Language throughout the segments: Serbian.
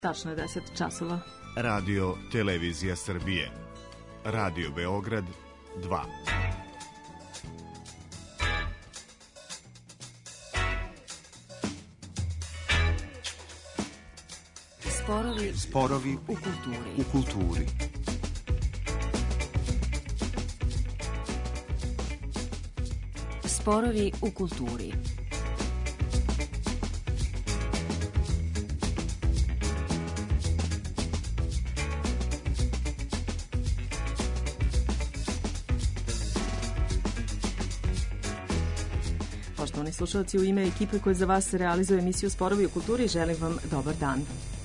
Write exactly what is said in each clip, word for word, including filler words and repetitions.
Tačno je deset časova. Radio Televizija Srbije. Radio Beograd dva. Sporovi, Sporovi u kulturi. u kulturi. Sporovi u kulturi. Poštovani slušalci, u ime ekipe koja za vas realizuje emisiju Sporovi u kulturi, želim vam dobar dan.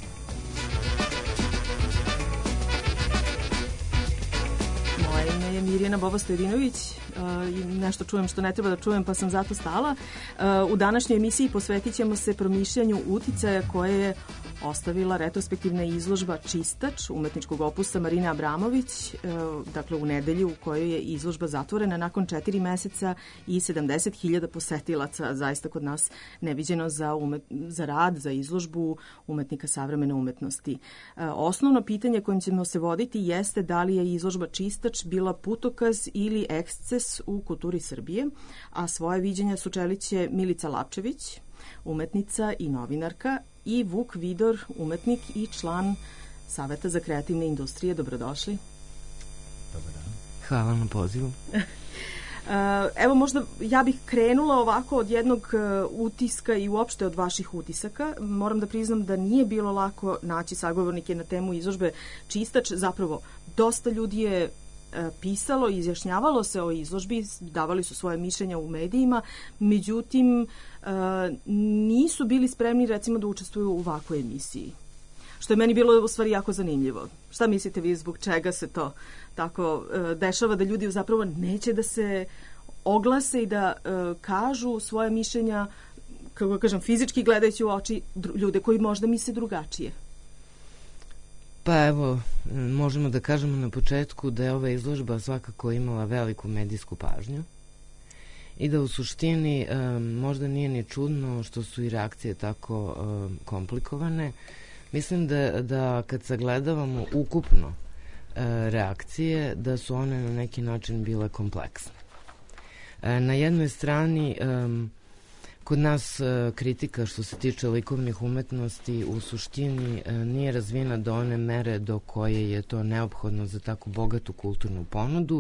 Moje ime je Mirjana Boba-Stojedinović i nešto čujem što ne treba da čujem, pa sam zato stala. U današnjoj emisiji posvetit ćemo se promišljanju uticaja koje je ostavila retrospektivna izložba Čistač umetničkog opusa Marine Abramović, dakle u nedelju u kojoj je izložba zatvorena nakon četiri meseca i sedamdeset hiljada posetilaca, zaista kod nas neviđeno za, umet, za rad, za izložbu umetnika savremene umetnosti. Osnovno pitanje kojim ćemo se voditi jeste da li je izložba Čistač bila putokaz ili eksces u kulturi Srbije, a svoje viđenja sučeliće Milica Lapčević, umetnica i novinarka, i Vuk Vidor, umetnik i član Saveta za kreativne industrije. Dobrodošli. Dobar dan. Hvala na pozivu. Evo, možda ja bih krenula ovako od jednog utiska i uopšte od vaših utisaka. Moram da priznam da nije bilo lako naći sagovornike na temu izložbe Čistač. Zapravo, dosta ljudi je pisalo, izjašnjavalo se o izložbi, davali su svoje mišljenja u medijima, međutim nisu bili spremni recimo da učestvuju u ovakvoj emisiji. Što je meni bilo u stvari jako zanimljivo. Šta mislite vi, zbog čega se to tako dešava, da ljudi zapravo neće da se oglase i da kažu svoje mišljenja, kako kažem, fizički gledajući u oči ljude koji možda misle drugačije? Pa evo, možemo da kažemo na početku da je ova izložba svakako imala veliku medijsku pažnju i da u suštini možda nije ni čudno što su i reakcije tako komplikovane. Mislim da, da kad sagledavamo ukupno reakcije, da su one na neki način bile kompleksne. Na jednoj strani kod nas kritika što se tiče likovnih umetnosti u suštini nije razvijena do one mere do koje je to neophodno za tako bogatu kulturnu ponudu.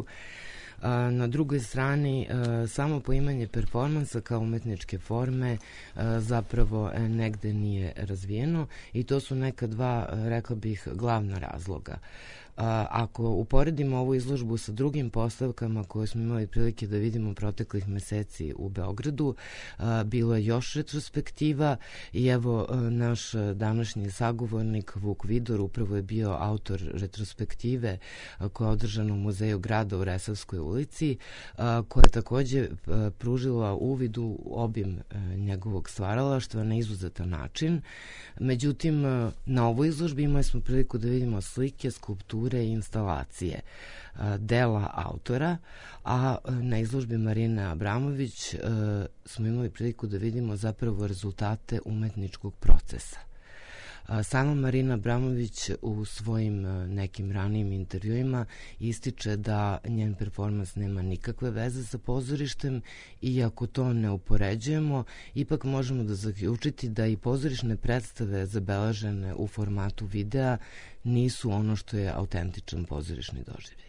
Na drugoj strani, samo poimanje performansa kao umetničke forme zapravo negde nije razvijeno i to su neka dva, rekla bih, glavna razloga. Ako uporedimo ovu izložbu sa drugim postavkama koje smo imali prilike da vidimo proteklih meseci u Beogradu, bilo je još retrospektiva i evo naš današnji sagovornik Vuk Vidor upravo je bio autor retrospektive koja je održana u Muzeju grada u Resavskoj ulici, koja je takođe pružila uvid u obim njegovog stvaralaštva na izuzetan način. Međutim, na ovoj izložbi imali smo priliku da vidimo slike, skulpture i instalacije dela autora, a na izložbi Marine Abramović smo imali priliku da vidimo zapravo rezultate umetničkog procesa. Sama Marina Abramović u svojim nekim ranijim intervjuima ističe da njen performans nema nikakve veze sa pozorištem i ako to ne upoređujemo, ipak možemo da zaključiti da i pozorišne predstave zabeležene u formatu videa nisu ono što je autentičan pozorišni doživljaj.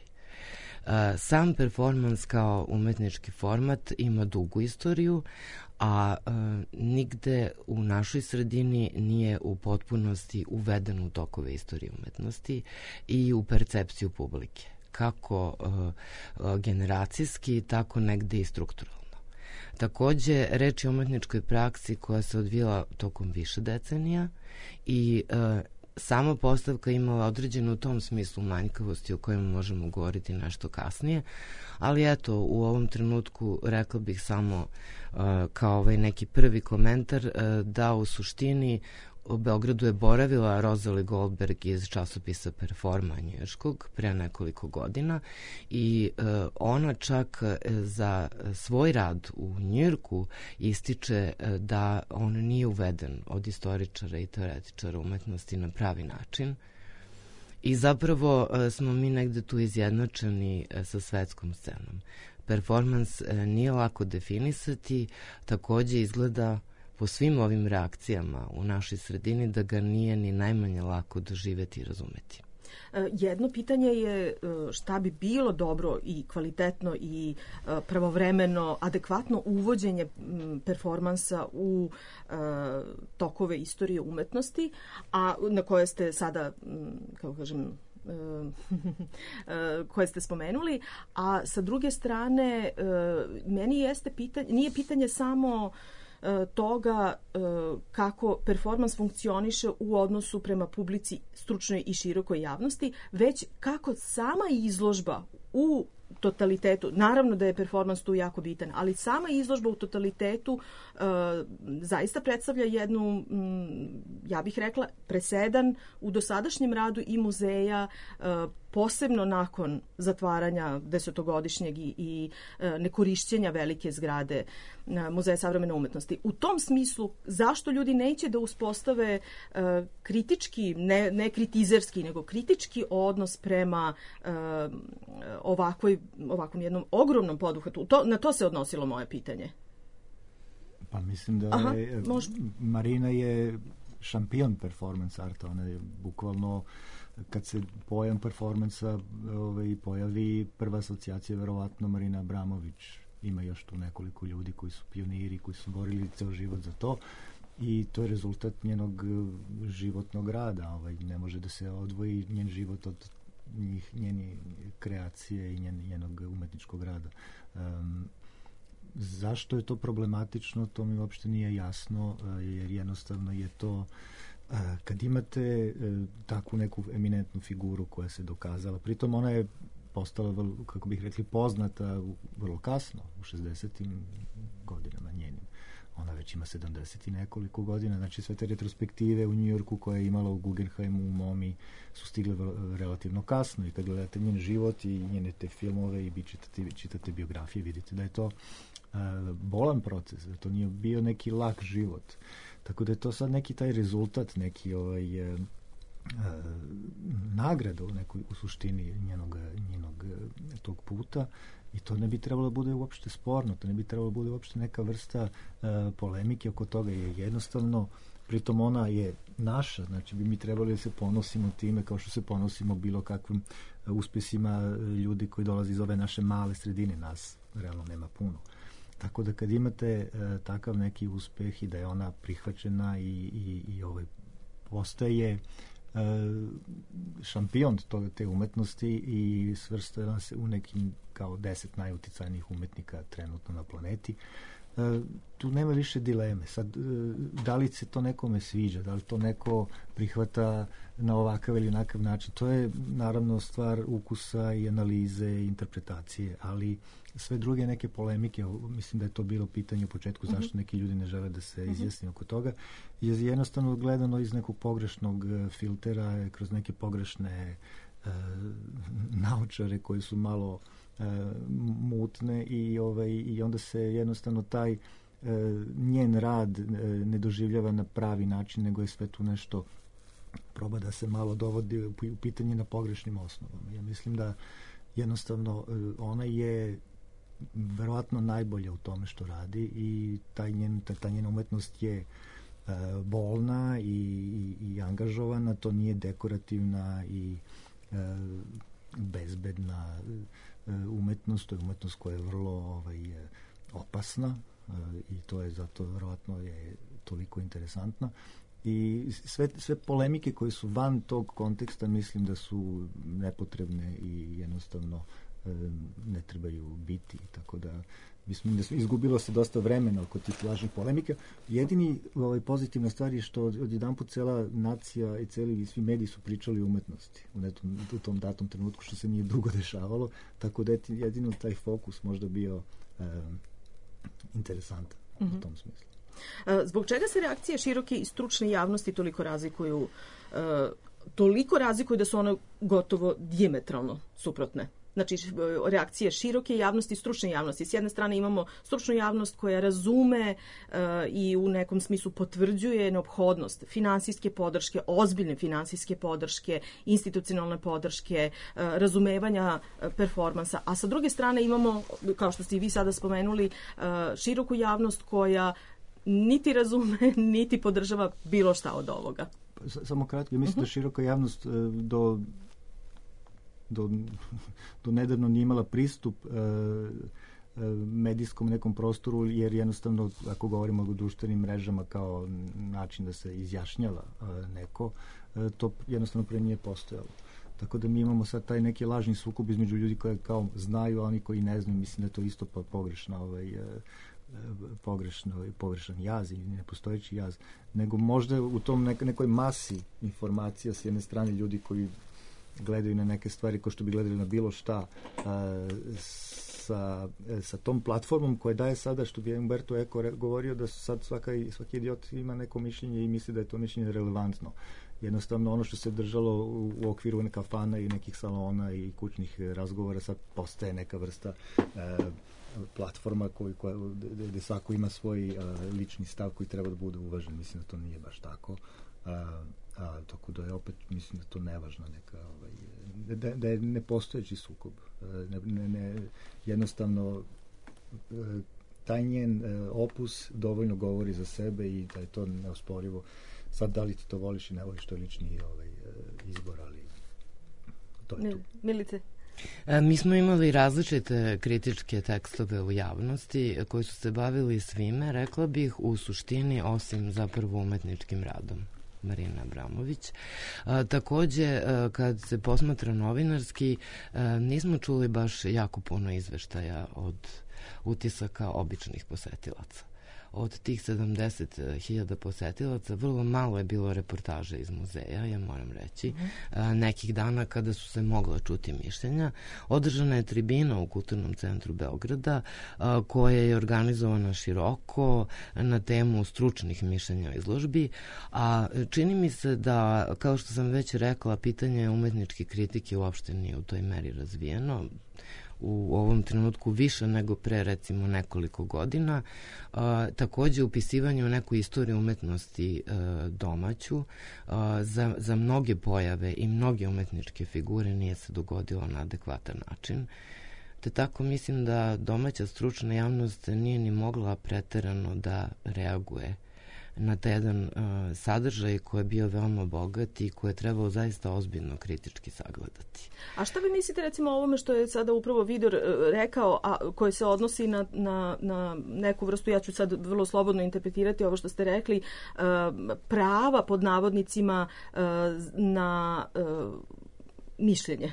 Sam performans kao umetnički format ima dugu istoriju, a e, nigde u našoj sredini nije u potpunosti uveden u tokove istorije umetnosti i u percepciju publike, kako e, generacijski, tako negde i strukturalno. Takođe, reč je o umetničkoj praksi koja se odvijala tokom više decenija i e, sama postavka imala određenu u tom smislu manjkavosti o kojima možemo govoriti nešto kasnije, ali eto, u ovom trenutku rekla bih samo uh, kao ovaj neki prvi komentar uh, da u suštini u Beogradu je boravila Rosalie Goldberg iz časopisa Performa njujorškog pre nekoliko godina i uh, ona čak uh, za svoj rad u Njujorku ističe uh, da on nije uveden od istoričara i teoretičara umetnosti na pravi način. I zapravo uh, smo mi negde tu izjednačeni uh, sa svetskom scenom. Performans uh, nije lako definisati, takođe izgleda po svim ovim reakcijama u našoj sredini da ga nije ni najmanje lako doživeti i razumeti. Jedno pitanje je šta bi bilo dobro i kvalitetno i pravovremeno, adekvatno uvođenje performansa u tokove istorije umetnosti, a na koje ste sada, kako kažem, koje ste spomenuli, a sa druge strane meni jeste pitanje, nije pitanje samo toga kako performans funkcioniše u odnosu prema publici, stručnoj i širokoj javnosti, već kako sama izložba u totalitetu, naravno da je performans tu jako bitan, ali sama izložba u totalitetu uh, zaista predstavlja jednu, m, ja bih rekla, presedan u dosadašnjem radu i muzeja, uh, posebno nakon zatvaranja desetogodišnjeg i, i uh, nekorišćenja velike zgrade uh, Muzeja savremene umetnosti. U tom smislu, zašto ljudi neće da uspostave uh, kritički, ne, ne kritizerski, nego kritički odnos prema uh, ovakvoj ovakvom jednom ogromnom poduhvatu. To, na to se odnosilo moje pitanje. Pa mislim da Aha, je, može. Marina je šampion performance arta. Ona je bukvalno, kad se pojam performansa ovaj, pojavi, prva asocijacija je verovatno Marina Abramović. Ima još tu nekoliko ljudi koji su pioniri, koji su borili ceo život za to. I to je rezultat njenog životnog rada. Ovaj, ne može da se odvoji njen život od njih, njeni kreacije i njen, njenog umetničkog rada. Um, zašto je to problematično, to mi uopšte nije jasno, uh, jer jednostavno je to uh, kad imate uh, takvu neku eminentnu figuru koja se dokazala, pritom ona je postala, vrlo, kako bih rekli, poznata vrlo kasno, u šezdesetim godinama njenim. Ona već ima sedamdeset i nekoliko godina, znači sve te retrospektive u Njujorku koje je imala u Guggenheimu, u MoMI, su stigle relativno kasno i kad gledate njen život i njene te filmove i čitate, čitate biografije, vidite da je to uh, bolan proces, da to nije bio neki lak život. Tako da je to sad neki taj rezultat, neki ovaj, uh, nagrada u nekoj u suštini njenog, njenog tog puta. I to ne bi trebalo da bude uopšte sporno, to ne bi trebalo da bude uopšte neka vrsta uh, polemike oko toga, je jednostavno, pritom ona je naša, znači bi mi trebali da se ponosimo time kao što se ponosimo bilo kakvim uh, uspesima uh, ljudi koji dolaze iz ove naše male sredine, nas realno nema puno. Tako da kad imate uh, takav neki uspeh i da je ona prihvaćena i, i, i ovaj, postaje šampion toga, te umetnosti i svrstala se u nekim kao deset najuticajnijih umetnika trenutno na planeti. Tu nema više dileme. Sad, da li se to nekome sviđa, da li to neko prihvata na ovakav ili onakav način, to je naravno stvar ukusa i analize i interpretacije, ali sve druge neke polemike, mislim da je to bilo pitanje u početku, zašto uh-huh. neki ljudi ne žele da se izjasni oko toga, je jednostavno gledano iz nekog pogrešnog filtera, kroz neke pogrešne uh, naučare koji su malo uh, mutne i, ovaj, i onda se jednostavno taj uh, njen rad uh, ne doživljava na pravi način, nego je sve tu nešto proba da se malo dovodi u pitanje na pogrešnim osnovama. Ja mislim da jednostavno uh, ona je verovatno najbolja u tome što radi i taj njen, ta, ta njena umetnost je uh, bolna i, i, i angažovana, to nije dekorativna i uh, bezbedna uh, umetnost, to je umetnost koja je vrlo ovaj, opasna uh, i to je zato verovatno je toliko interesantna. I sve, sve polemike koje su van tog konteksta mislim da su nepotrebne i jednostavno ne trebaju biti, tako da mislim da izgubilo se dosta vremena oko tih lažnih polemika. Jedini ovaj, pozitivna stvar je što od, odjedanput cela nacija i celi svi mediji su pričali o umetnosti u, netom, u tom datom trenutku, što se nije dugo dešavalo, tako da je jedino taj fokus možda bio um, interesantan uh-huh. u tom smislu. Zbog čega se reakcije široke i stručne javnosti toliko razlikuju, toliko razlikuju da su one gotovo dijametralno suprotne? Znači, reakcije široke javnosti i stručne javnosti. S jedne strane imamo stručnu javnost koja razume uh, i u nekom smislu potvrđuje neophodnost finansijske podrške, ozbiljne finansijske podrške, institucionalne podrške, uh, razumevanja uh, performansa. A sa druge strane imamo, kao što ste i vi sada spomenuli, uh, široku javnost koja niti razume, niti podržava bilo šta od ovoga. Samo kratko, ja mislim uh-huh. da široka javnost uh, do Do, do nedavno nije imala pristup e, e, medijskom nekom prostoru, jer jednostavno, ako govorimo o društvenim mrežama kao način da se izjašnjava e, neko, e, to jednostavno pre nije postojalo. Tako da mi imamo sad taj neki lažni sukob između ljudi koji kao znaju, a oni koji ne znaju. Mislim da je to isto pa pogrešna ovaj, e, pogrešno, pogrešan jaz i nepostojeći jaz. Nego možda u tom nek, nekoj masi informacija s jedne strane ljudi koji gledaju na neke stvari kao što bi gledali na bilo šta a, sa, sa tom platformom koja daje sada, što bi Umberto Eco govorio, da sad svaka, svaki idiot ima neko mišljenje i misli da je to mišljenje relevantno. Jednostavno ono što se držalo u, u okviru neka kafana i nekih salona i kućnih razgovora sad postaje neka vrsta a, platforma koji, koja, gde svako ima svoj a, lični stav koji treba da bude uvažen. Mislim da to nije baš tako. A, A, tako da je opet, mislim da to nevažna neka, ovaj, da, da je nepostojeći sukob. Ne, ne, ne, jednostavno, taj njen opus dovoljno govori za sebe i da je to neosporivo. Sad, da li ti to voliš i ne voliš, to je lični ovaj, izbor, ali to je tu. Milice? Mi smo imali različite kritičke tekstove u javnosti koji su se bavili svime, rekla bih, u suštini, osim zapravo umetničkim radom Marine Abramović. A, takođe, a, kad se posmatra novinarski, a, nismo čuli baš jako puno izveštaja od utisaka običnih posetilaca. Od tih sedamdeset hiljada posetilaca vrlo malo je bilo reportaže iz muzeja, ja moram reći. A, nekih dana kada su se mogla čuti mišljenja. Održana je tribina u Kulturnom centru Beograda a, koja je organizovana široko na temu stručnih mišljenja o izložbi, a čini mi se da, kao što sam već rekla, pitanje umetničke kritike uopšte nije u toj meri razvijeno. U ovom trenutku više nego pre recimo nekoliko godina. A, takođe upisivanje u neku istoriju umetnosti a, domaću a, za, za mnoge pojave i mnoge umetničke figure nije se dogodilo na adekvatan način. Te tako mislim da domaća stručna javnost nije ni mogla preterano da reaguje na taj jedan uh, sadržaj koji je bio veoma bogat i koji je trebao zaista ozbiljno kritički sagledati. A šta vi mislite recimo o ovome što je sada upravo Vidor uh, rekao, a koje se odnosi na, na, na neku vrstu, ja ću sad vrlo slobodno interpretirati ovo što ste rekli, uh, prava pod navodnicima uh, na uh, mišljenje.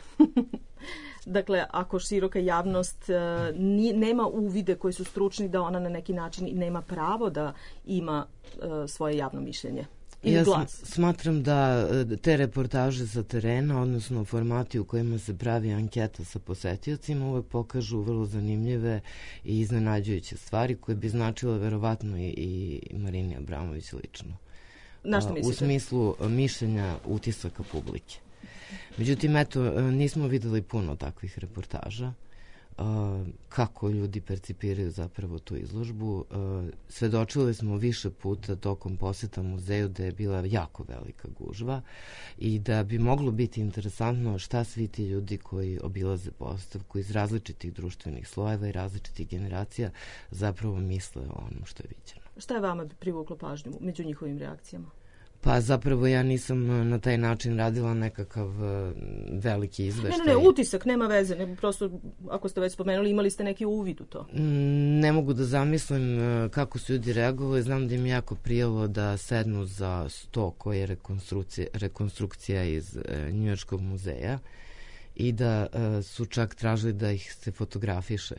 Dakle, ako široka javnost uh, ni, nema uvide koji su stručni, da ona na neki način nema pravo da ima uh, svoje javno mišljenje. Ja smatram da te reportaže sa terena, odnosno formati u kojima se pravi anketa sa posetiocima, uvek pokažu vrlo zanimljive i iznenađujuće stvari koje bi značile verovatno i, i Marini Abramović lično. Na što mislite? U smislu mišljenja utisaka publike. Međutim, eto, nismo videli puno takvih reportaža. Kako ljudi percipiraju zapravo tu izložbu. Svedočili smo više puta tokom poseta muzeju da je bila jako velika gužva i da bi moglo biti interesantno šta svi ti ljudi koji obilaze postavku iz različitih društvenih slojeva i različitih generacija zapravo misle o onom što je viđeno. Šta je vama privuklo pažnju među njihovim reakcijama? Pa zapravo ja nisam na taj način radila nekakav veliki izveštaj. Ne, ne, ne, utisak, nema veze. Ne, prosto, ako ste već spomenuli, imali ste neki uvid u to. Ne mogu da zamislim kako su ljudi reagovali. Znam da im jako prijelo da sednu za sto koji je rekonstrukcija, rekonstrukcija iz Njujorškog muzeja i da su čak tražili da ih se fotografiše.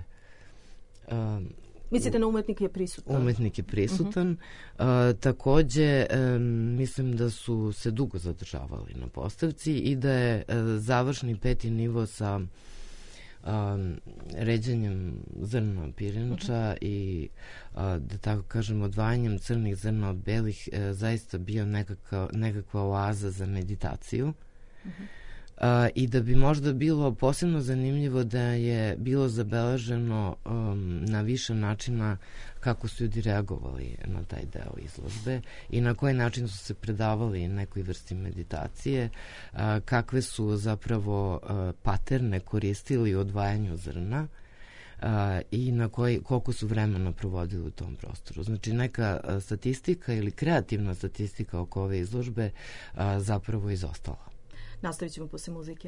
Mislite na umetnik je prisutan? Umetnik je prisutan. Uh-huh. Uh, takođe, um, mislim da su se dugo zadržavali na postavci i da je uh, završni peti nivo sa um, ređenjem zrna pirinča uh-huh. i uh, da tako kažem odvajanjem crnih zrna od belih uh, zaista bio nekakva, nekakva oaza za meditaciju. Uh-huh. Uh, i da bi možda bilo posebno zanimljivo da je bilo zabeleženo um, na više načina kako su ljudi reagovali na taj deo izložbe i na koji način su se predavali nekoj vrsti meditacije, uh, kakve su zapravo uh, paterne koristili u odvajanju zrna uh, i na koji, koliko su vremena provodili u tom prostoru. Znači neka uh, statistika ili kreativna statistika oko ove izložbe uh, zapravo izostala. Nastavit ćemo posle muzike.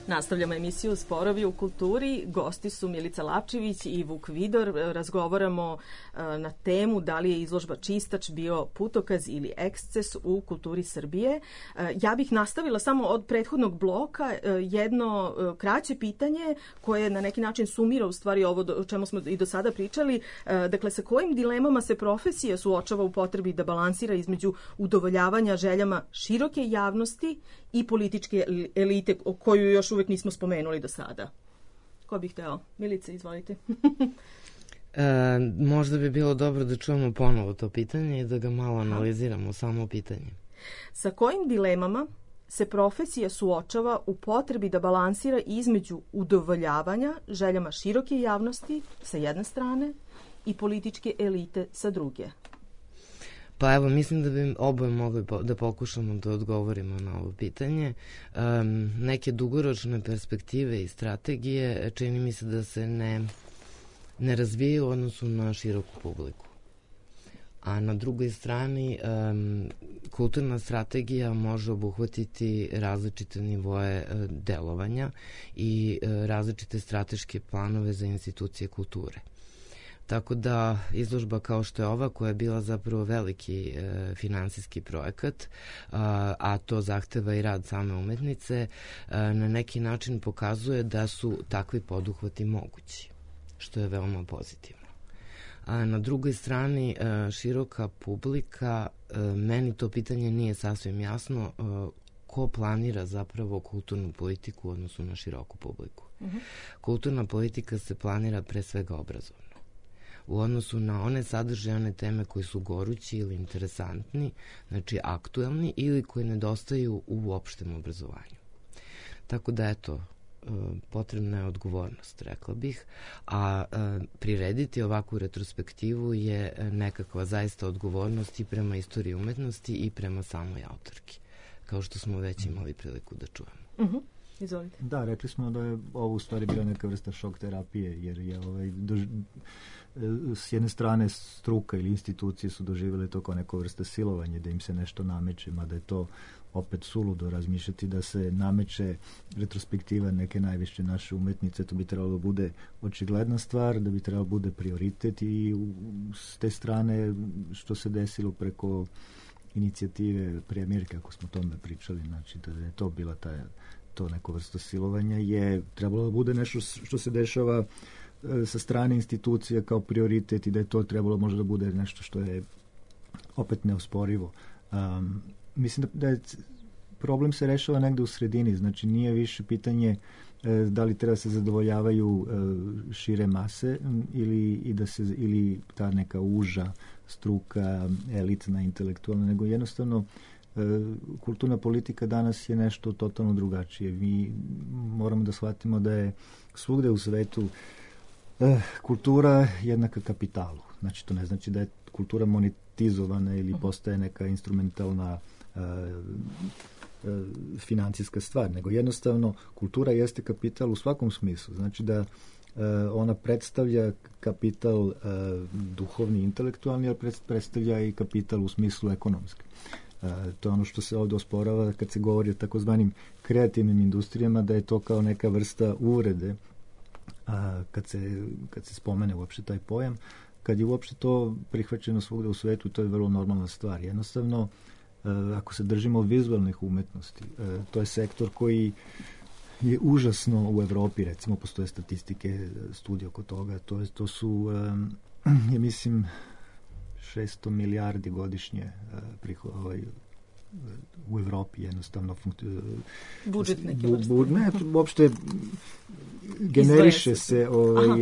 Nastavljamo emisiju Sporovi u kulturi. Gosti su Milica Lapčević i Vuk Vidor. Razgovaramo na temu da li je izložba Čistač bio putokaz ili eksces u kulturi Srbije. Ja bih nastavila samo od prethodnog bloka jedno kraće pitanje koje na neki način sumira u stvari ovo o čemu smo i do sada pričali. Dakle, sa kojim dilemama se profesija suočava u potrebi da balansira između udovoljavanja željama široke javnosti i političke elite koju još uvek nismo spomenuli do sada. Ko bih hteo? Milice, izvolite. e, možda bi bilo dobro da čujemo ponovo to pitanje i da ga malo analiziramo, samo pitanje. Sa kojim dilemama se profesija suočava u potrebi da balansira između udovoljavanja željama široke javnosti sa jedne strane i političke elite sa druge? Pa evo, mislim da bi oboje mogli po, da pokušamo da odgovorimo na ovo pitanje. Um, neke dugoročne perspektive i strategije čini mi se da se ne, ne razvijaju u odnosu na široku publiku. A na drugoj strani, um, kulturna strategija može obuhvatiti različite nivoje uh, delovanja i uh, različite strateške planove za institucije kulture. Tako da izložba kao što je ova, koja je bila zapravo veliki e, finansijski projekat, a, a to zahteva i rad same umetnice, a, na neki način pokazuje da su takvi poduhvati mogući, što je veoma pozitivno. A na drugoj strani, a, široka publika, a, meni to pitanje nije sasvim jasno, a, ko planira zapravo kulturnu politiku u odnosu na široku publiku. Uh-huh. Kulturna politika se planira pre svega obrazovno, u odnosu na one sadržaje, one teme koji su gorući ili interesantni, znači aktuelni ili koji nedostaju u opštem obrazovanju. Tako da, eto, potrebna je odgovornost, rekla bih, a prirediti ovakvu retrospektivu je nekakva zaista odgovornost i prema istoriji umetnosti i prema samoj autorki, kao što smo već imali priliku da čujemo. Uh-huh. Izvolite. Da, rekli smo da je ovo u stvari bila neka vrsta šok terapije, jer je ovaj, dož... s jedne strane struka ili institucije su doživjele to kao neko vrsta silovanje, da im se nešto nameće, mada je to opet suludo razmišljati da se nameće retrospektiva neke najviše naše umetnice. To bi trebalo da bude očigledna stvar, da bi trebalo da bude prioritet i s te strane što se desilo preko inicijative premijerke, ako smo o tome pričali, znači da je to bila ta, to neko vrsta silovanja, je trebalo da bude nešto što se dešava sa strane institucija kao prioritet i da je to trebalo možda da bude nešto što je opet neosporivo. Um, mislim da, da je problem se rešava negde u sredini, znači nije više pitanje e, da li treba se zadovoljavaju e, šire mase ili, i da se, ili ta neka uža struka, elitna, intelektualna, nego jednostavno e, kulturna politika danas je nešto totalno drugačije. Mi moramo da shvatimo da je svugde u svetu e, kultura jednaka kapitalu. Znači to ne znači da je kultura monetizovana ili postaje neka instrumentalna e, e, financijska stvar, nego jednostavno kultura jeste kapital u svakom smislu. Znači da e, ona predstavlja kapital e, duhovni, intelektualni, ali predstavlja i kapital u smislu ekonomski. E, to je ono što se ovdje osporava kad se govori o takozvanim kreativnim industrijama, da je to kao neka vrsta uvrede a, kad, se, kad se spomene uopšte taj pojam. Kad je uopšte to prihvaćeno svugde u svetu, to je vrlo normalna stvar. Jednostavno, e, ako se držimo vizualnih umetnosti, e, to je sektor koji je užasno u Evropi, recimo postoje statistike, studije oko toga, to, je, to su, e, ja mislim, šesto milijardi godišnje e, prihod, ovaj, u Evropi jednostavno funkcionuje. Budžet neki bu, bu, ne, uopšte generiše se ovaj,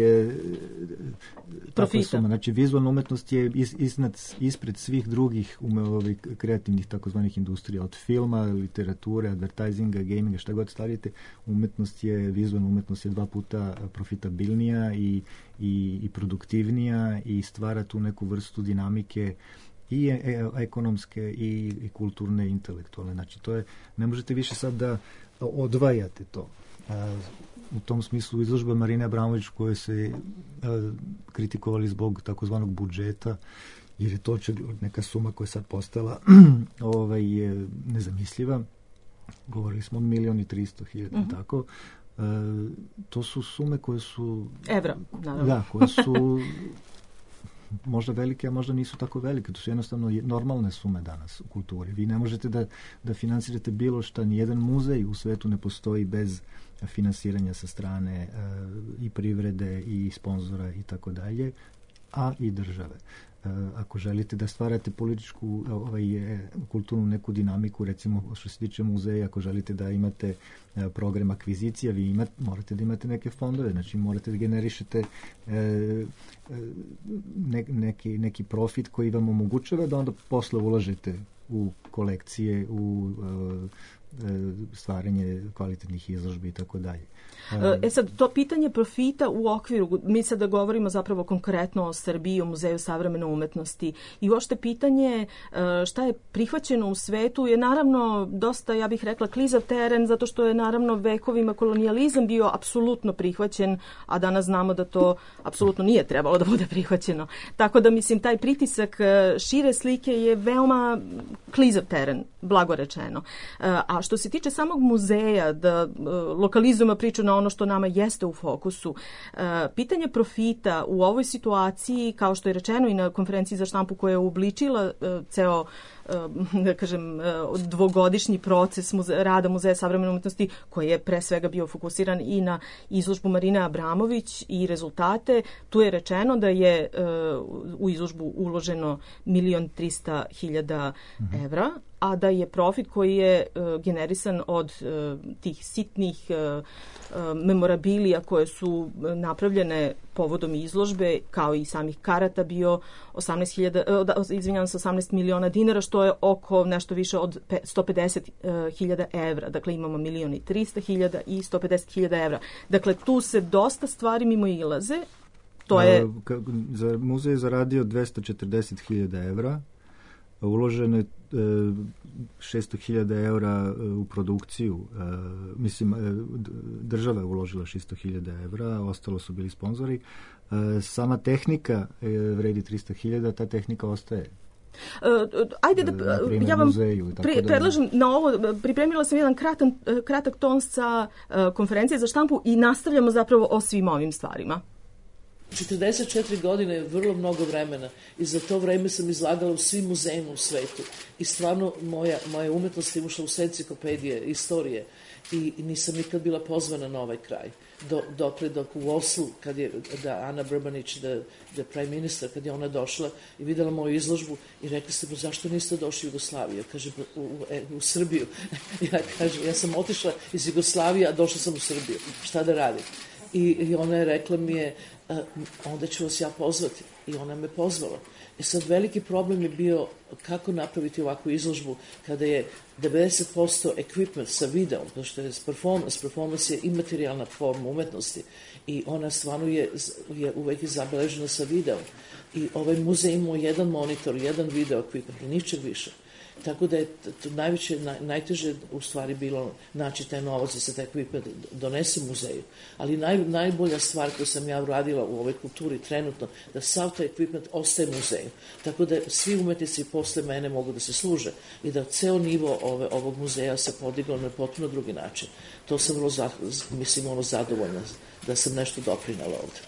profita. Suma. Znači, vizualna umetnost je is, isnad, ispred svih drugih ume, ovaj, kreativnih takozvanih industrija, od filma, literature, advertisinga, gaminga, šta god stavite, umetnost je, vizualna umetnost je dva puta profitabilnija i, i, i produktivnija i stvara tu neku vrstu dinamike i e, ekonomske i, i kulturne i intelektualne. Znači, to je, ne možete više sad da odvajate to. A, u tom smislu izložba Marine Abramović koje se a, kritikovali zbog takozvanog budžeta, jer je to neka suma koja je sad postala ovaj, je nezamisliva. govorili smo milion i tristo hiljada, mm-hmm. tako. E, to su sume koje su... Evra, naravno. Da, koje su možda velike, a možda nisu tako velike. To su jednostavno normalne sume danas u kulturi. Vi ne možete da, da finansirate bilo šta. Nijedan muzej u svetu ne postoji bez finansiranja sa strane e, i privrede i sponzora i tako dalje, a i države. E, ako želite da stvarate političku, ovaj, kulturnu neku dinamiku, recimo što se tiče muzeja, ako želite da imate e, program akvizicija, vi imate, morate da imate neke fondove, znači morate da generišete e, ne, neki, neki profit koji vam omogućava da onda posle ulažete u kolekcije, u e, stvaranje kvalitetnih izložbi i tako dalje. E sad, to pitanje profita u okviru, mi sada govorimo zapravo konkretno o Srbiji, o Muzeju savremene umetnosti i uopšte pitanje šta je prihvaćeno u svetu je naravno dosta, ja bih rekla, klizav teren, zato što je naravno vekovima kolonijalizam bio apsolutno prihvaćen, a danas znamo da to apsolutno nije trebalo da bude prihvaćeno. Tako da, mislim, taj pritisak šire slike je veoma klizav teren, blago rečeno. A što se tiče samog muzeja, da lokalizujemo priču na ono što nama jeste u fokusu, pitanje profita u ovoj situaciji, kao što je rečeno i na konferenciji za štampu koja je uobličila ceo da kažem, dvogodišnji proces muze, rada Muzeja savremene umetnosti, koji je pre svega bio fokusiran i na izložbu Marine Abramović i rezultate. Tu je rečeno da je u izložbu uloženo milion trista hiljada evra, a da je profit koji je uh, generisan od uh, tih sitnih uh, uh, memorabilija koje su napravljene povodom izložbe, kao i samih karata, bio osamnaest hiljada, uh, izvinjavam se, osamnaest miliona dinara, što je oko nešto više od sto pedeset hiljada evra. Dakle, imamo milion i trista hiljada i sto pedeset hiljada evra. Dakle, tu se dosta stvari mimo ilaze. To je... Za muzej je zaradio dvesta četrdeset hiljada evra. Uloženo je šesto hiljada evra u produkciju. Mislim, država je uložila šesto hiljada evra, ostalo su bili sponzori. Sama tehnika vredi trista hiljada, ta tehnika ostaje. Uh, ajde da, ja vam pre, predlažem na ovo, pripremila sam jedan kratan, kratak ton sa uh, konferencije za štampu i nastavljamo zapravo o svim ovim stvarima. četrdeset četiri godine je vrlo mnogo vremena i za to vreme sam izlagala u svim muzejima u svetu i stvarno moja, moja umetnost je ušla u sve enciklopedije, istorije i, i nisam nikad bila pozvana na ovaj kraj. Do, dokle dok u Oslu, kad je da Ana Brbanić, da, da prime minister, kad je ona došla i videla moju izložbu i rekli ste, zašto niste došli u Jugoslaviju? Kaže, u, u, u Srbiju. Ja kažem, ja sam otišla iz Jugoslavije, a došla sam u Srbiju. Šta da radim? I, i ona je rekla mi je, uh, onda ću vas ja pozvati. I ona me pozvala. I sad veliki problem je bio kako napraviti ovakvu izložbu kada je devedeset posto equipment sa videom, zato što je performance, performance je imaterijalna forma umetnosti i ona stvarno je, je uvek zabeležena sa videom. I ovaj muzej imao jedan monitor, jedan video equipment i ničeg više. Tako da je to najveće, naj, najteže u stvari bilo naći taj novac da se taj equipment donese muzeju. Ali naj, najbolja stvar koju sam ja uradila u ovoj kulturi trenutno, da sav taj equipment ostaje muzeju. Tako da svi umetnici posle mene mogu da se služe i da ceo nivo ove, ovog muzeja se podigao na potpuno drugi način. To sam vrlo, mislim, ono zadovoljna da sam nešto doprinala ovde.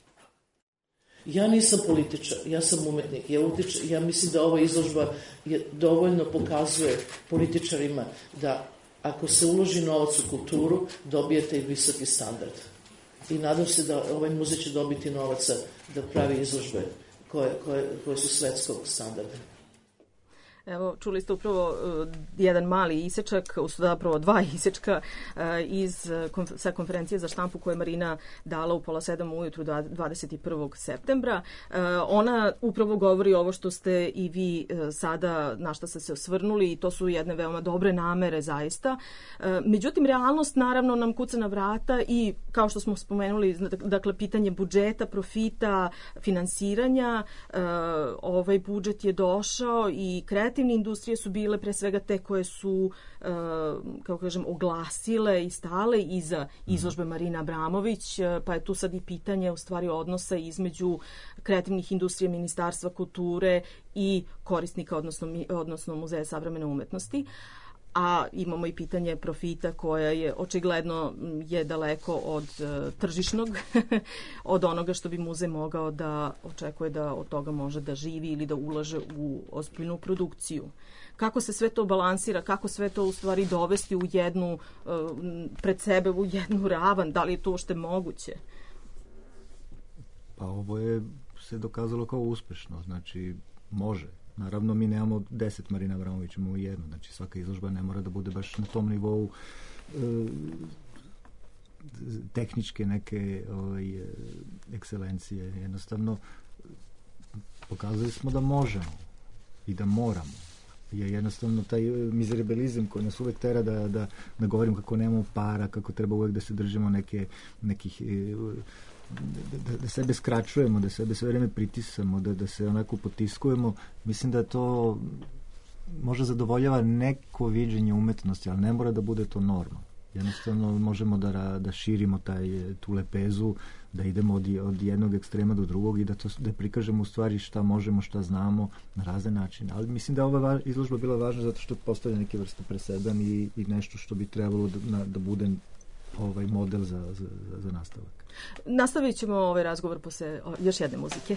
Ja nisam političar, ja sam umetnik. Ja, utič, ja mislim da ova izložba je dovoljno pokazuje političarima da ako se uloži novac u kulturu, dobijete i visoki standard. I nadam se da ovaj muzej će dobiti novaca da pravi izložbe koje, koje, koje su svetskog standarda. Evo, čuli ste upravo uh, jedan mali isečak, zapravo dva isečka uh, iz, konf sa konferencije za štampu koje je Marina dala u pola sedam ujutru dvadeset prvog septembra. Uh, ona upravo govori ovo što ste i vi uh, sada, na što ste se osvrnuli i to su jedne veoma dobre namere zaista. Uh, međutim, realnost naravno nam kuca na vrata i kao što smo spomenuli, dakle, pitanje budžeta, profita, finansiranja, uh, ovaj budžet je došao i kreativne industrije su bile pre svega te koje su, uh, kako kažem, oglasile i stale iza izložbe Marine Abramović, uh, pa je tu sad i pitanje u stvari odnosa između kreativnih industrija Ministarstva kulture i korisnika, odnosno, odnosno Muzeja savremene umetnosti. a imamo i pitanje profita koja je očigledno je daleko od uh, tržišnog, od onoga što bi muzej mogao da očekuje da od toga može da živi ili da ulaže u ozbiljnu produkciju. Kako se sve to balansira, kako sve to u stvari dovesti u jednu, uh, pred sebe u jednu ravan, da li je to uopšte moguće? Pa ovo je se dokazalo kao uspešno, znači može. Naravno, mi nemamo deset Marina Abramović, imamo jednu. Znači, svaka izložba ne mora da bude baš na tom nivou e, tehničke neke ovaj, ekscelencije. Jednostavno, pokazali smo da možemo i da moramo. Je jednostavno taj mizerabilizam koji nas uvek tera da, da, da govorimo kako nemamo para, kako treba uvek da se držimo neke, nekih... E, Da, da sebe skraćujemo, da sebe sve vreme pritisamo, da, da se onako potiskujemo. Mislim da to možda zadovoljava neko viđenje umetnosti, ali ne mora da bude to norma. Jednostavno možemo da, da širimo taj, tu lepezu, da idemo od, od jednog ekstrema do drugog i da, to, da prikažemo u stvari šta možemo, šta znamo na razne načine. Ali mislim da ova izložba bila važna zato što postavlja neke vrste presedan i, i nešto što bi trebalo da, da bude ovaj model za, za, za nastavak. Nastavit ćemo ovaj razgovor posle još jedne muzike.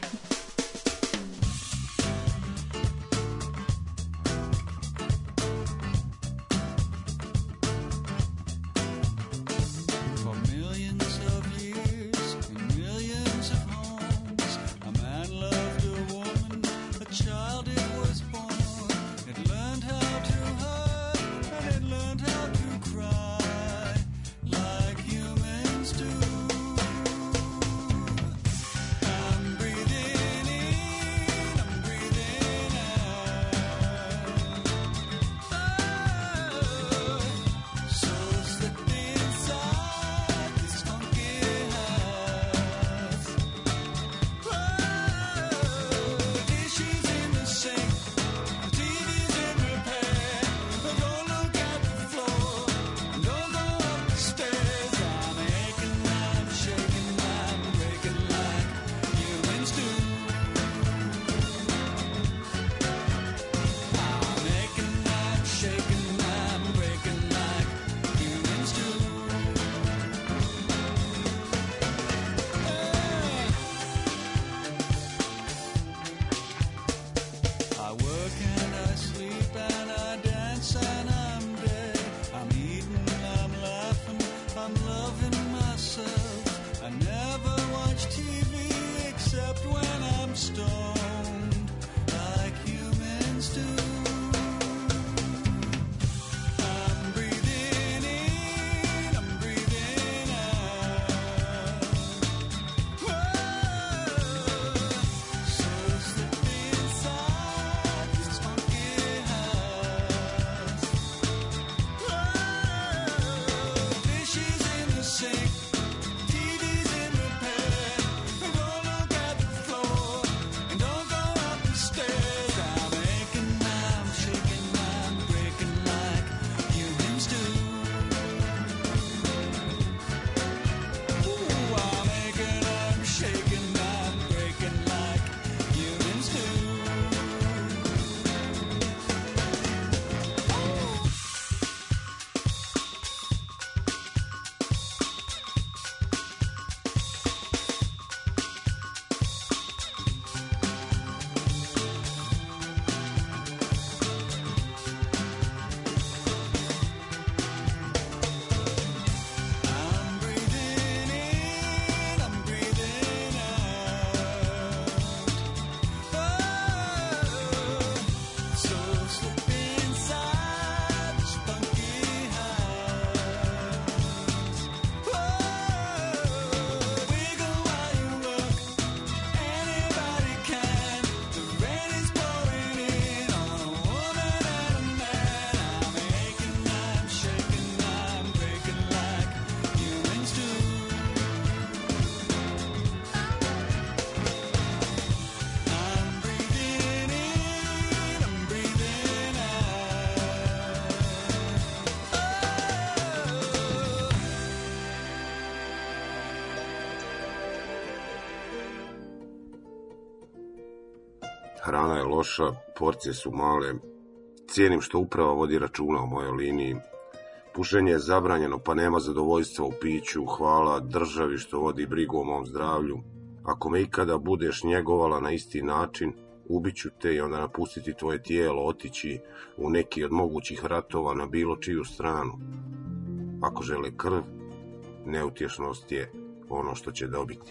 Hrana je loša, porcije su male, cijenim što uprava vodi računa o mojoj liniji. Pušenje je zabranjeno, pa nema zadovoljstva u piću. Hvala državi što vodi brigu o mom zdravlju. Ako me ikada budeš njegovala na isti način, ubiću te i onda napustiti tvoje tijelo, otići u neki od mogućih ratova na bilo čiju stranu. Ako žele krv, neutješnost je ono što će dobiti.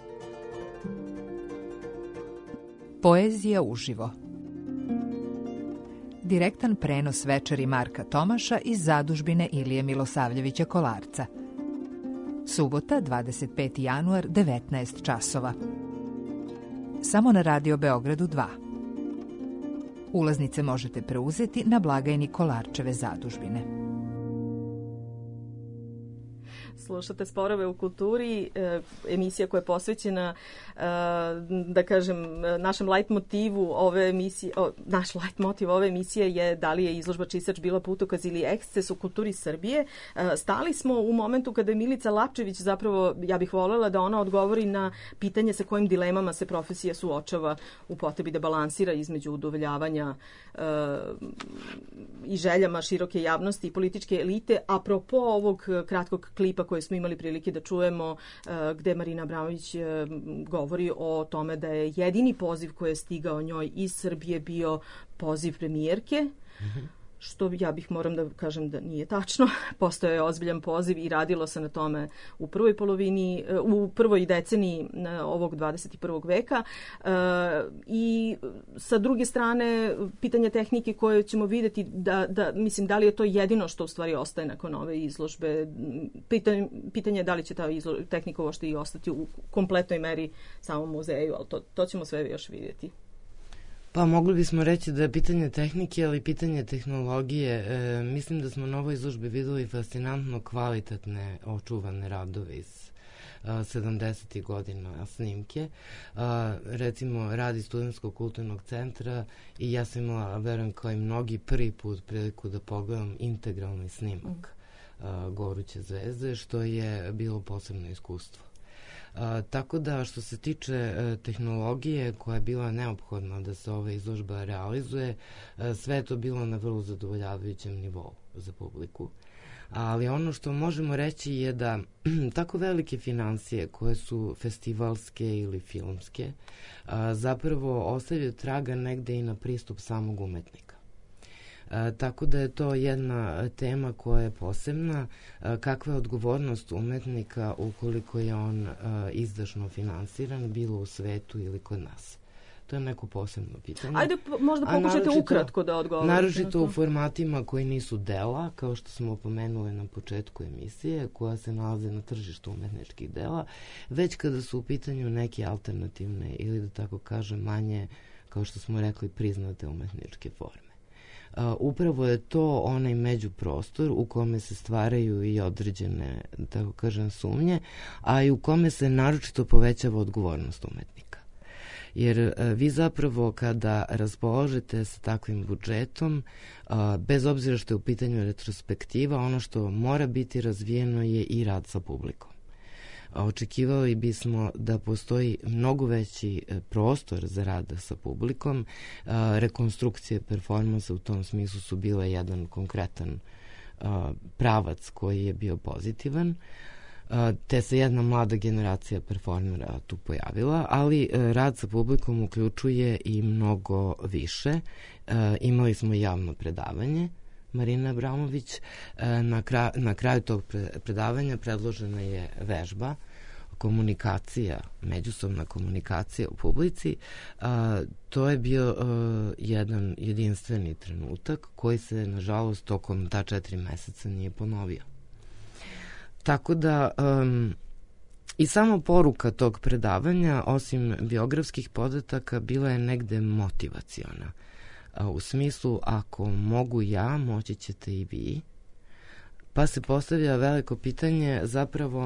Poezija uživo. Direktan prenos večeri Marka Tomaša iz zadužbine Ilije Milosavljevića Kolarca. Subota, dvadeset peti januar, devetnaest časova. Samo na Radio Beogradu dva. Ulaznice možete preuzeti na blagajni Kolarčeve zadužbine. Slušate Sporove u kulturi, emisija koja je posvećena, da kažem, našem lajtmotivu ove emisije. O, naš lajtmotiv ove emisije je da li je izložba Čistač bila putokaz ili eksces u kulturi Srbije. Stali smo u momentu kada je Milica Lapčević, zapravo ja bih voljela da ona odgovori na pitanje sa kojim dilemama se profesija suočava u potrebi da balansira između udovoljavanja i željama široke javnosti i političke elite. Apropo ovog kratkog klipa koje smo imali prilike da čujemo, gde Marina Abramović govori o tome da je jedini poziv koji je stigao njoj iz Srbije bio poziv premijerke, mm-hmm. što ja bih moram da kažem da nije tačno. Postojao je ozbiljan poziv i radilo se na tome u prvoj polovini, u prvoj deceniji ovog dvadeset prvog veka. I sa druge strane, pitanje tehnike koje ćemo vidjeti, da, da, mislim, da li je to jedino što u stvari ostaje nakon ove izložbe. Pitanje, pitanje je da li će ta izlo, tehnika uopšte i ostati u kompletnoj meri samom muzeju, ali to, to ćemo sve još vidjeti. Pa mogli bismo reći da je pitanje tehnike, ali pitanje tehnologije. E, mislim da smo na ovoj izložbi videli fascinantno kvalitetne očuvane radove iz sedamdesetih godina snimke. A, recimo rad iz Studentskog kulturnog centra i ja sam imala, verujem kao i mnogi, prvi put priliku da pogledam integralni snimak a, Goruće zvezde, što je bilo posebno iskustvo. A, tako da što se tiče a, tehnologije koja je bila neophodna da se ova izložba realizuje, a, sve je to bilo na vrlo zadovoljavajućem nivou za publiku. Ali ono što možemo reći je da tako velike financije koje su festivalske ili filmske a, zapravo ostavljaju traga negde i na pristup samog umetnika. A, tako da je to jedna tema koja je posebna. A, kakva je odgovornost umetnika ukoliko je on a, izdašno finansiran, bilo u svetu ili kod nas? To je neko posebno pitanje. Ajde, možda pokušajte ukratko da odgovorite. Naročito u formatima koji nisu dela, kao što smo pomenuli na početku emisije, koja se nalaze na tržištu umetničkih dela, već kada su u pitanju neke alternativne ili, da tako kažem, manje, kao što smo rekli, priznate umetničke forme. Uh, upravo je to onaj međuprostor u kome se stvaraju i određene, tako kažem, sumnje, a i u kome se naročito povećava odgovornost umetnika. Jer vi zapravo kada raspoložite sa takvim budžetom, bez obzira što je u pitanju retrospektiva, ono što mora biti razvijeno je i rad sa publikom. Očekivali bismo da postoji mnogo veći prostor za rad sa publikom. Rekonstrukcije performansa u tom smislu su bile jedan konkretan pravac koji je bio pozitivan, te se jedna mlada generacija performera tu pojavila, ali rad sa publikom uključuje i mnogo više. Imali smo javno predavanje Marina Abramović. Na, kraju, na kraju tog predavanja predložena je vežba, komunikacija, međusobna komunikacija u publici. To je bio jedan jedinstveni trenutak koji se, nažalost, tokom ta četiri meseca nije ponovio. Tako da um, i samo poruka tog predavanja, osim biografskih podataka, bila je negde motivaciona. A, u smislu, ako mogu ja, moći ćete i vi. Pa se postavlja veliko pitanje zapravo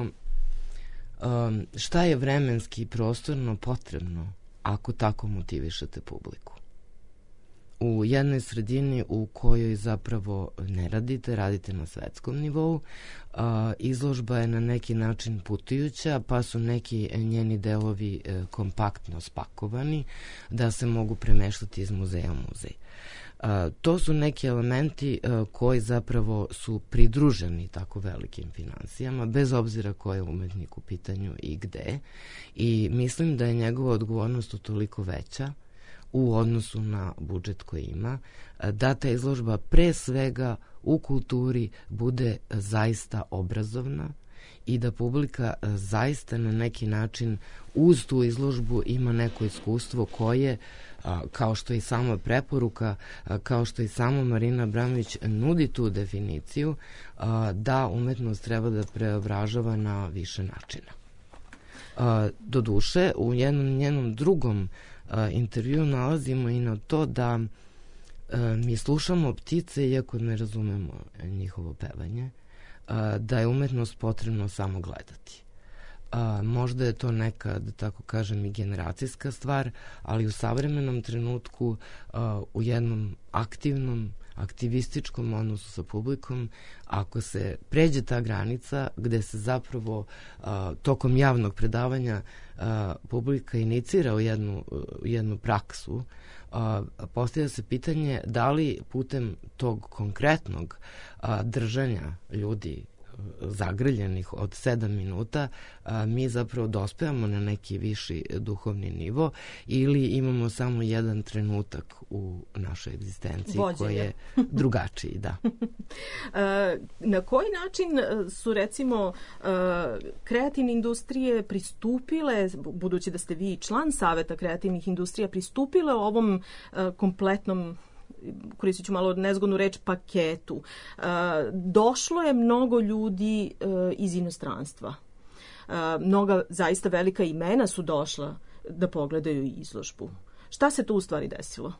um, šta je vremenski i prostorno potrebno ako tako motivišete publiku. u jednoj sredini u kojoj zapravo ne radite, radite na svetskom nivou. Izložba je na neki način putujuća, pa su neki njeni delovi kompaktno spakovani da se mogu premeštati iz muzeja u muzej. To su neki elementi koji zapravo su pridruženi tako velikim finansijama, bez obzira ko je umetnik u pitanju i gde. I mislim da je njegova odgovornost utoliko veća u odnosu na budžet koji ima, da ta izložba pre svega u kulturi bude zaista obrazovna i da publika zaista na neki način uz tu izložbu ima neko iskustvo koje, kao što i sama preporuka, kao što i sama Marina Abramović nudi tu definiciju, da umetnost treba da preobražava na više načina. Doduše, u jednom njenom drugom intervju nalazimo i na to da mi slušamo ptice iako ne razumemo njihovo pevanje, da je umetnost potrebno samo gledati. Možda je to neka, da tako kažem, i generacijska stvar, ali u savremenom trenutku, u jednom aktivnom, aktivističkom odnosu sa publikom, ako se pređe ta granica gde se zapravo tokom javnog predavanja publika inicira u jednu, u jednu praksu, postavlja se pitanje da li putem tog konkretnog držanja ljudi zagrljenih od sedam minuta mi zapravo dospevamo na neki viši duhovni nivo ili imamo samo jedan trenutak u našoj egzistenciji Vođenje. koji je drugačiji, da. Na koji način su recimo kreativne industrije pristupile, budući da ste vi član Saveta kreativnih industrija, pristupile ovom kompletnom, koristit ću malo nezgodnu reč, paketu. Došlo je mnogo ljudi iz inostranstva. Mnoga zaista velika imena su došla da pogledaju izložbu. Šta se tu u stvari desilo?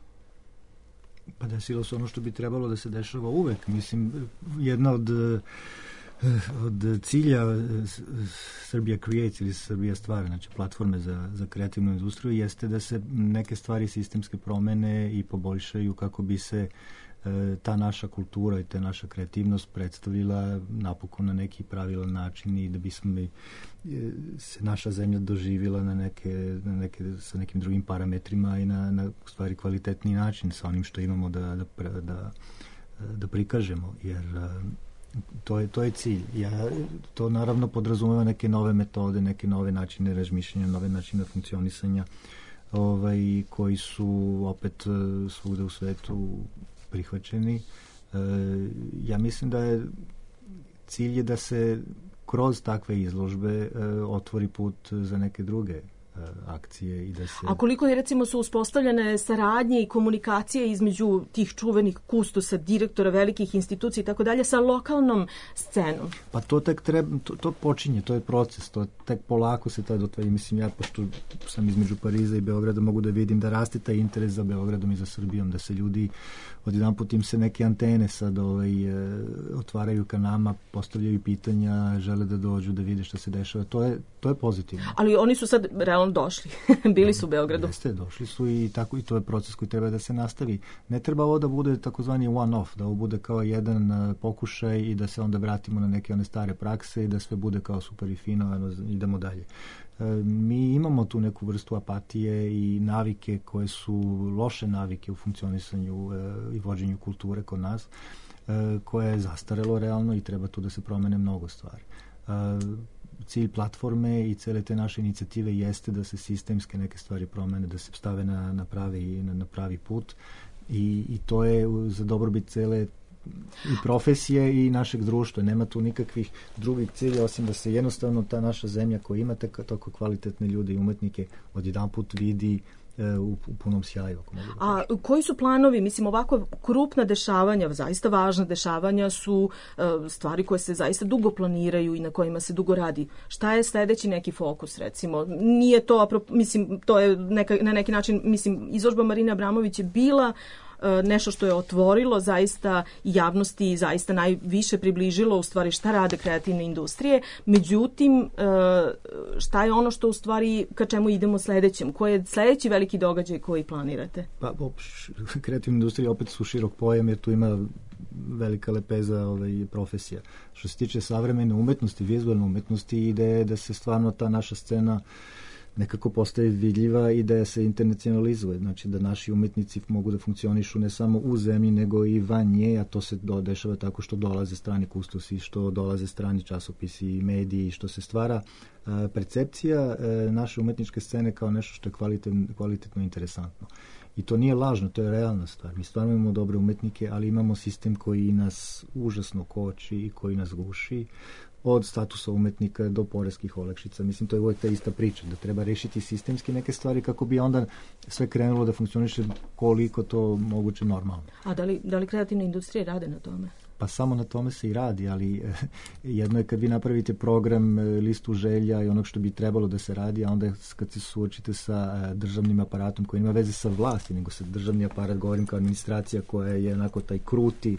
Pa desilo se ono što bi trebalo da se dešava uvek. Mislim, jedna od od cilja Srbija Creates ili Srbija stvara, znači platforme za, za kreativnu industriju, jeste da se neke stvari sistemske promene i poboljšaju kako bi se e, ta naša kultura i ta naša kreativnost predstavila napokon na neki pravilan način i da bismo mi, e, se naša zemlja doživjela na neke, na neke, sa nekim drugim parametrima i na, na stvari kvalitetni način sa onim što imamo da, da, da, da prikažemo, jer To je, to je cilj. Ja, to naravno podrazumeva neke nove metode, neke nove načine razmišljanja, nove načine funkcionisanja ovaj, koji su opet svugde u svetu prihvaćeni. E, ja mislim da je cilj je da se kroz takve izložbe e, otvori put za neke druge akcije i da se... A koliko je recimo su uspostavljene saradnje i komunikacije između tih čuvenih kustosa, direktora velikih institucija i tako dalje sa lokalnom scenom? Pa to tek treba, to, to počinje, to je proces, to tek polako se tad otvori. Mislim, ja pošto sam između Pariza i Beograda mogu da vidim da raste taj interes za Beogradom i za Srbijom, da se ljudi odjedanput im se neke antene sad ovaj, otvaraju ka nama, postavljaju pitanja, žele da dođu da vide šta se dešava. To je, to je pozitivno. Ali oni su sad realno došli. Bili su u Beogradu. Jeste, došli su i tako i to je proces koji treba da se nastavi. Ne treba ovo da bude takozvani one-off, da ovo bude kao jedan uh, pokušaj i da se onda vratimo na neke one stare prakse i da sve bude kao super i fino, ano, idemo dalje. Uh, mi imamo tu neku vrstu apatije i navike koje su loše navike u funkcionisanju uh, i vođenju kulture kod nas, uh, koje je zastarelo realno i treba tu da se promene mnogo stvari. Uh, cilj platforme i cele te naše inicijative jeste da se sistemske neke stvari promene, da se stave na, na, pravi, na, na pravi put i, i to je za dobrobit cele i profesije i našeg društva. Nema tu nikakvih drugih cilja osim da se jednostavno ta naša zemlja koja ima tako kvalitetne ljude i umetnike odjedanput vidi U, u punom sjaju. Ako mogu da A koji su planovi? Mislim, ovako krupna dešavanja, zaista važna dešavanja su uh, stvari koje se zaista dugo planiraju i na kojima se dugo radi. Šta je sledeći neki fokus, recimo? Nije to, mislim, to je neka, na neki način, mislim, izložba Marine Abramović je bila nešto što je otvorilo zaista javnosti i zaista najviše približilo u stvari šta rade kreativne industrije. Međutim, šta je ono što u stvari ka čemu idemo sledećem? Koji je sledeći veliki događaj koji planirate? Pa, kreativna industrija opet su širok pojam jer tu ima velika lepeza ovaj, profesija. Što se tiče savremene umetnosti, vizualne umetnosti, ide da se stvarno ta naša scena nekako postaje vidljiva i da se internacionalizuje. Znači da naši umetnici mogu da funkcionišu ne samo u zemlji, nego i van nje, a to se dešava tako što dolaze strani kustosi, što dolaze strani časopisi i mediji, što se stvara a, percepcija a, naše umetničke scene kao nešto što je kvalitetno, kvalitetno interesantno. I to nije lažno, to je realna stvar. Mi stvarno imamo dobre umetnike, ali imamo sistem koji nas užasno koči i koji nas guši, od statusa umetnika do poreskih olakšica. Mislim, to je uvijek ta ista priča, da treba rešiti sistemski neke stvari kako bi onda sve krenulo da funkcioniše koliko to moguće normalno. A da li, da li kreativne industrije rade na tome? Pa samo na tome se i radi, ali jedno je kad vi napravite program, listu želja i onog što bi trebalo da se radi, a onda kad se suočite sa državnim aparatom koji nema veze sa vlasti, nego sa državni aparat, govorim kao administracija koja je onako taj kruti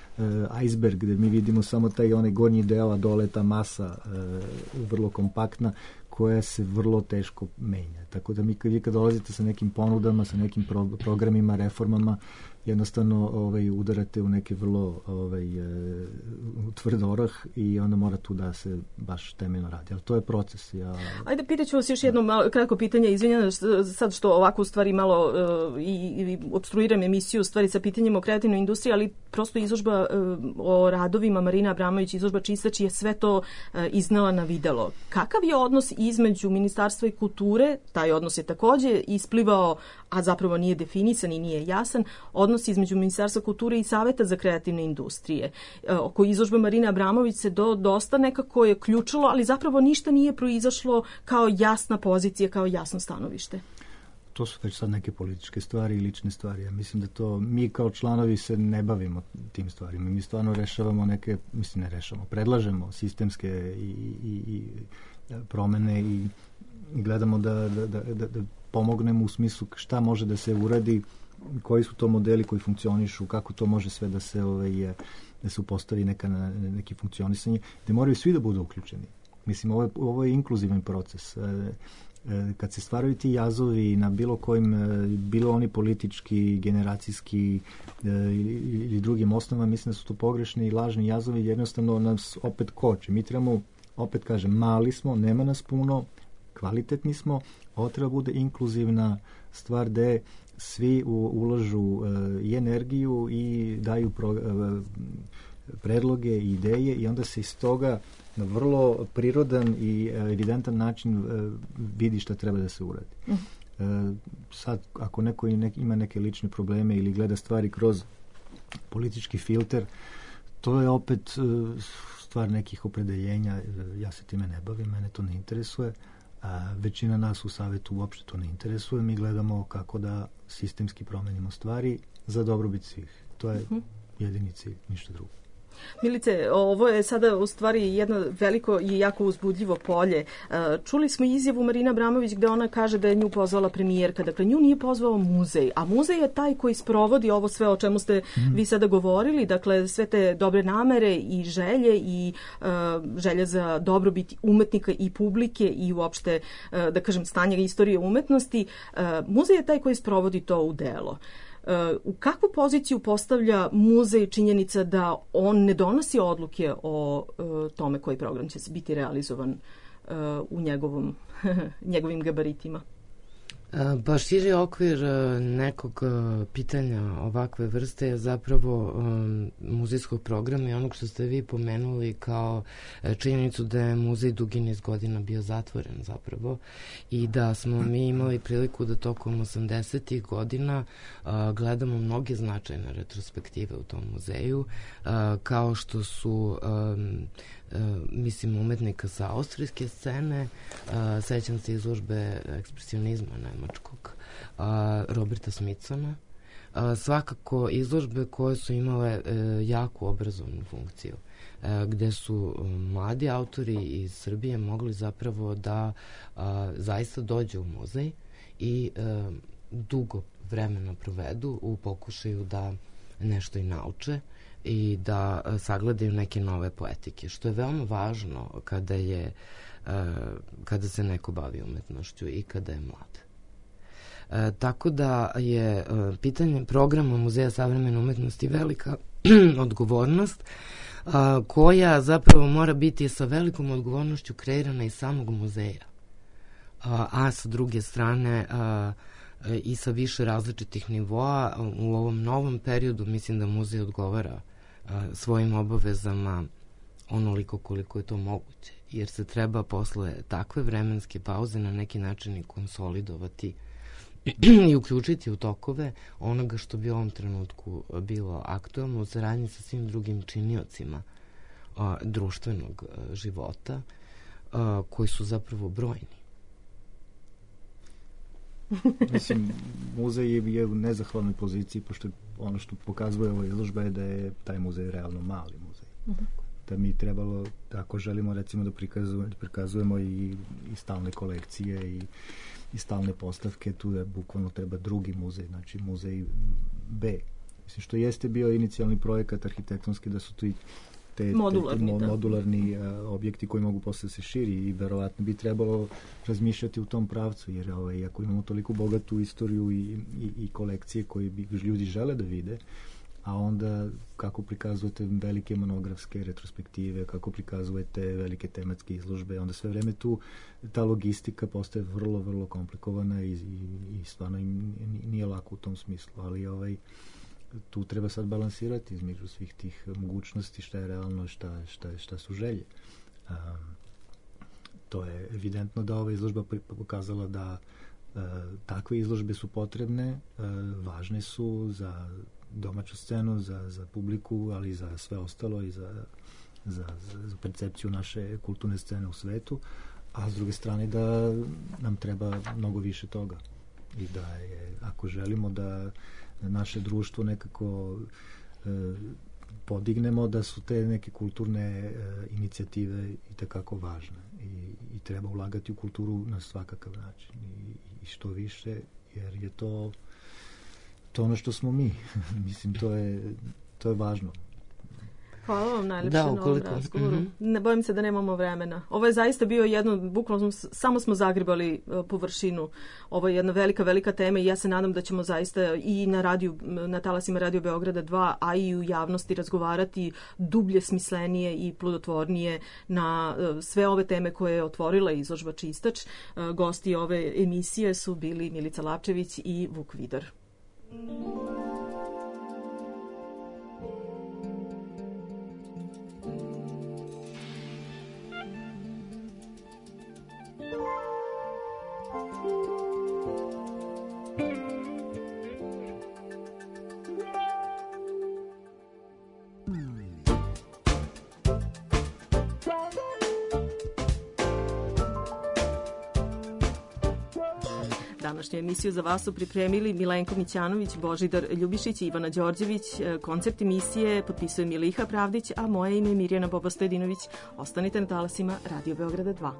uh, iceberg, gde mi vidimo samo taj onaj gornji deo, a dole ta masa uh, vrlo kompaktna, koja se vrlo teško menja. Tako da mi kad, vi kad dolazite sa nekim ponudama, sa nekim pro, programima, reformama, jednostavno ovaj, udarate u neke vrlo ovaj, e, tvrd orah i onda mora tu da se baš temeljno radi. Ali to je proces. Ja... Ajde, pitaću vas još jedno malo, kratko pitanje, izvinjam sad što ovako u stvari malo uh, i, i obstruiram emisiju u stvari sa pitanjem o kreativnoj industriji, ali prosto izložba uh, o radovima Marina Abramović, izložba Čistač je sve to uh, iznala na videlo. Kakav je odnos između Ministarstva i kulture? Taj odnos je takođe isplivao, a zapravo nije definisan i nije jasan, odnos između Ministarstva kulture i Saveta za kreativne industrije. E, oko izložbe Marine Abramović se do, dosta nekako je ključilo, ali zapravo ništa nije proizašlo kao jasna pozicija, kao jasno stanovište. To su već sad neke političke stvari i lične stvari. Ja mislim da to mi kao članovi se ne bavimo tim stvarima. Mi stvarno rešavamo neke, mislim ne rešavamo, predlažemo sistemske i, i, i promene i gledamo da, da, da, da, da pomognemo u smislu šta može da se uradi, koji su to modeli koji funkcionišu, kako to može sve da se ovaj, da se upostavi neka, neki funkcionisanje, da moraju svi da budu uključeni. Mislim, ovo je, ovo je inkluzivan proces. Kad se stvaraju ti jazovi na bilo kojim, bilo oni politički, generacijski ili drugim osnovama, mislim da su to pogrešni i lažni jazovi, jednostavno nas opet koče. Mi trebamo, opet kažem, mali smo, nema nas puno, kvalitetni smo, ovo treba bude inkluzivna stvar gde svi u, ulažu uh, i energiju i daju pro, uh, predloge i ideje i onda se iz toga na vrlo prirodan i uh, evidentan način uh, vidi šta treba da se uradi. Mm. Uh, sad, ako neko ima neke lične probleme ili gleda stvari kroz politički filter, to je opet uh, stvar nekih opredeljenja. Uh, ja se time ne bavim, mene to ne interesuje. A većina nas u Savetu uopšte to ne interesuje. Mi gledamo kako da sistemski promenimo stvari za dobrobit svih. To je jedini cilj, ništa drugo. Milice, ovo je sada u stvari jedno veliko i jako uzbudljivo polje. Čuli smo izjavu Marina Abramović gde ona kaže da je nju pozvala premijerka. Dakle, nju nije pozvao muzej, a muzej je taj koji sprovodi ovo sve o čemu ste mm. vi sada govorili. Dakle, sve te dobre namere i želje i uh, želje za dobrobit umetnika i publike i uopšte, uh, da kažem, stanje istorije umetnosti. Uh, muzej je taj koji sprovodi to u delo. Uh, u kakvu poziciju postavlja muzej činjenica da on ne donosi odluke o uh, tome koji program će biti realizovan uh, u njegovom, njegovim gabaritima? Pa širi okvir nekog pitanja ovakve vrste je zapravo um, muzejskog programa i onog što ste vi pomenuli kao činjenicu da je muzej dugi niz godina bio zatvoren zapravo i da smo mi imali priliku da tokom osamdesetih godina uh, gledamo mnoge značajne retrospektive u tom muzeju, uh, kao što su um, Uh, mislim umetnika sa austrijske scene, uh, sećam se izložbe ekspresionizma nemačkog, uh, Roberta Smithsona, uh, svakako izložbe koje su imale uh, jaku obrazovnu funkciju, uh, gde su uh, mladi autori iz Srbije mogli zapravo da uh, zaista dođu u muzej i uh, dugo vremena provedu u pokušaju da nešto i nauče i da sagledaju neke nove poetike, što je veoma važno kada je kada se neko bavi umetnošću i kada je mlad. E, tako da je e, pitanje programa Muzeja savremene umetnosti velika odgovornost a, koja zapravo mora biti sa velikom odgovornošću kreirana iz samog muzeja. A, a sa druge strane a, i sa više različitih nivoa u ovom novom periodu mislim da muzej odgovara a, svojim obavezama onoliko koliko je to moguće, jer se treba posle takve vremenske pauze na neki način i konsolidovati i uključiti u tokove onoga što bi u ovom trenutku bilo aktualno u saradnji sa svim drugim činiocima a, društvenog a, života a, koji su zapravo brojni. Mislim, muzej je, je u nezahvalnoj poziciji, pošto ono što pokazuje ova izložba je da je taj muzej realno mali muzej. Uh-huh. Da mi trebalo, ako želimo recimo da prikazujemo, da prikazujemo i, i stalne kolekcije i, i stalne postavke, tu da bukvalno treba drugi muzej, znači muzej B. Mislim, što jeste bio inicijalni projekat arhitektonski, da su tu i te, modularni, te, te da. modularni a, objekti koji mogu posle se širi i verovatno bi trebalo razmišljati u tom pravcu, jer ovaj, ako imamo toliko bogatu istoriju i, i, i kolekcije koje bi ljudi žele da vide, a onda kako prikazujete velike monografske retrospektive, kako prikazujete velike tematske izložbe, onda sve vreme tu ta logistika postaje vrlo, vrlo komplikovana i, i, i stvarno im nije lako u tom smislu, ali ovaj, tu treba sad balansirati između svih tih mogućnosti, šta je realno, šta, šta, šta su želje. Um, to je evidentno da ova izložba pokazala da uh, takve izložbe su potrebne, uh, važne su za domaću scenu, za, za publiku, ali i za sve ostalo i za, za, za percepciju naše kulturne scene u svetu, a s druge strane da nam treba mnogo više toga i da je, ako želimo da naše društvo nekako e, podignemo, da su te neke kulturne e, inicijative i tekako važne i, i treba ulagati u kulturu na svakakav način i, i što više, jer je to to ono što smo mi. Mislim, to je, to je važno. Hvala vam najlepše da, na ovom razgovoru. Mm-hmm. Ne bojim se da nemamo vremena. Ovo je zaista bio jedno, bukvalno smo, samo smo zagrebali uh, površinu. Ovo je jedna velika, velika tema i ja se nadam da ćemo zaista i na radiju, na talasima Radio Beograda dva, a i u javnosti razgovarati dublje, smislenije i plodotvornije na uh, sve ove teme koje je otvorila izložba Čistač. Uh, gosti ove emisije su bili Milica Lapčević i Vuk Vidar. Današnju emisiju za vas su pripremili Milenko Mićanović, Božidar Ljubišić i Ivana Đorđević. Koncept emisije potpisuje Miliha Pravdić, a moje ime je Mirjana Boba-Stojedinović. Ostanite na talasima Radio Beograda dva.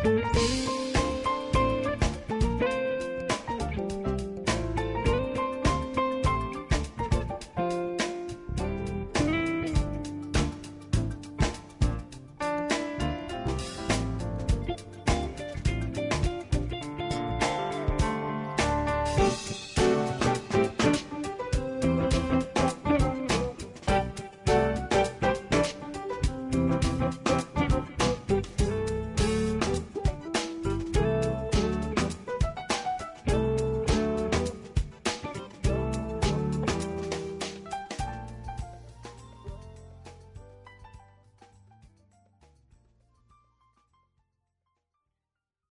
Thank you.